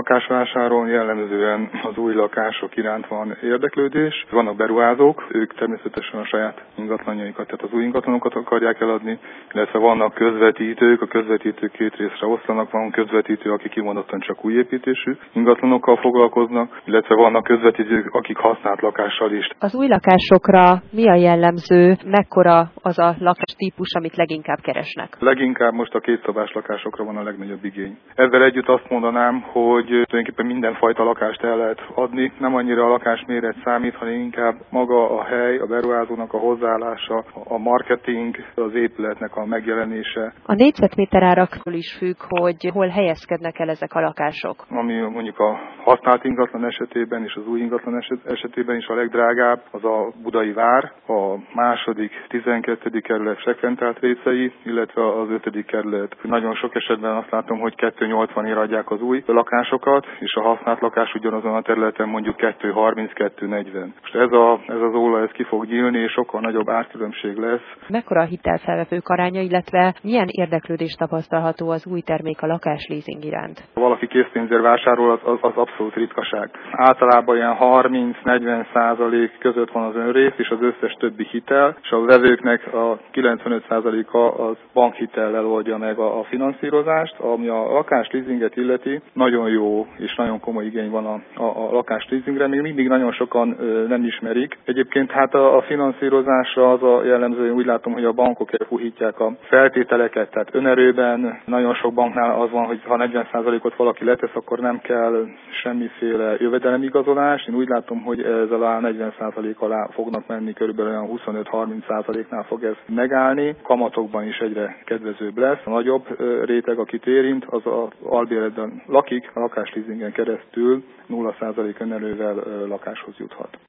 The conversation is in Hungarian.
lakásvásáron jellemzően az új lakások iránt van érdeklődés. Vannak beruházók, ők természetesen a saját ingatlanjaikat, tehát az új ingatlanokat akarják eladni, illetve vannak közvetítők, a közvetítők két részre oszlanak, van közvetítő, akik kimondottan csak új építésű ingatlanokkal foglalkoznak, illetve vannak közvetítők, akik használt lakással is. Az új lakásokra mi a jellemző, mekkora az a lakástípus, amit leginkább keresnek? Leginkább most a kétszobás lakásokra van a legnagyobb igény. Ezzel együtt azt mondanám, hogy tulajdonképpen mindenfajta lakást el lehet adni. Nem annyira a lakásméret számít, hanem inkább maga a hely, a beruházónak a hozzáállása, a marketing, az épületnek a megjelenése. A négyzetméter árakról is függ, hogy hol helyezkednek el ezek a lakások. Ami mondjuk a használt ingatlan esetében és az új ingatlan esetében is a legdrágább, az a Budai Vár, a második, 12. kerület frekventált részei, illetve az 5. kerület. Nagyon sok esetben azt látom, hogy 2,80-ért adják az új lakásokat, és a használt lakás ugyanazon a területen mondjuk 2,30-2,40. Most ez az óla ki fog nyílni, és sokkal nagyobb árkülönbség lesz. Mekkora a hitelfelvevők aránya, illetve milyen érdeklődés tapasztalható az új termék a lakásleasing iránt? Ha valaki készpénzért vásárol, az abszolút ritkaság. Általában ilyen 30-40% között van az önrész, és az összes többi hitel, és a vevőknek a 95%-a az bankhitellel oldja meg a finanszírozást, ami a lakásleasinget illeti. Nagyon jó és nagyon komoly igény van a lakásleasingre, még mindig nagyon sokan nem ismerik. Egyébként hát a finanszírozásra az a jellemző, úgy látom, hogy a bankok elpuhítják a feltételeket, tehát önerőben nagyon sok banknál az van, hogy ha 40%-ot valaki letesz, akkor nem kell semmiféle jövedelemigazolás. Én úgy látom, hogy ez alá 40% alá fognak menni, körülbelül olyan 25-30%-nál fog ez megállni. Kamatokban is egyre kedvezőbb lesz. A nagyobb réteg, akit érint, az az albérletben lakik, a lakásleasingen keresztül 0% önerővel lakáshoz juthat.